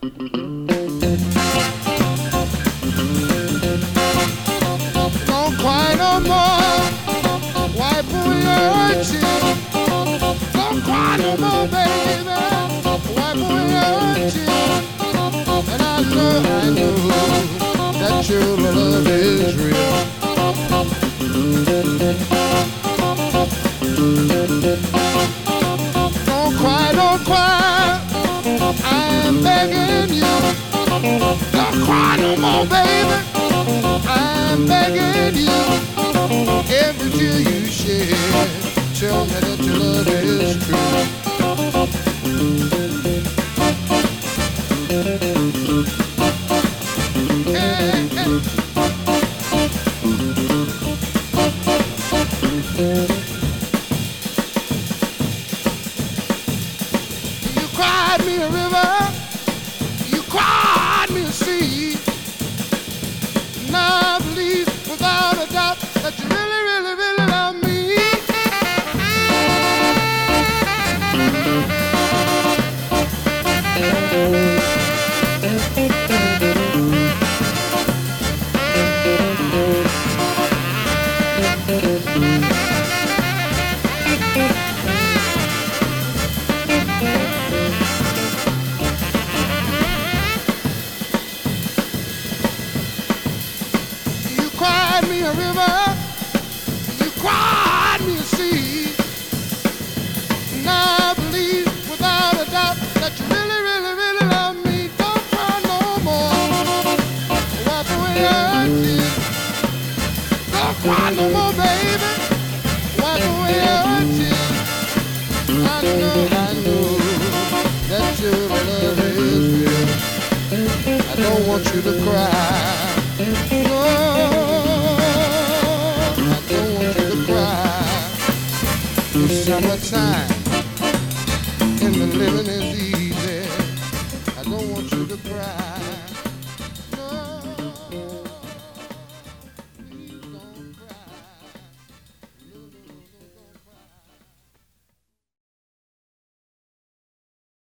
Don't cry no more. Wipe away your tears. Don't cry no more, baby. Wipe away your tears. And I know that your love is real. Don't cry, I'm begging you. Don't cry no more, baby, I'm begging you. Every tear you shed, tell me that your love is true. Hey, hey. You cried me a river, you cried me a sea. Now I believe without a doubt that you really, really, really love me. You cried me a river, you cried me a sea. Now I believe without a doubt that you really, really, really love me. Don't cry no more, wipe away your tears. Don't cry no more, baby, wipe away your tears. I know that your love is real. I don't want you to cry. No, I don't want you to cry. It's summertime.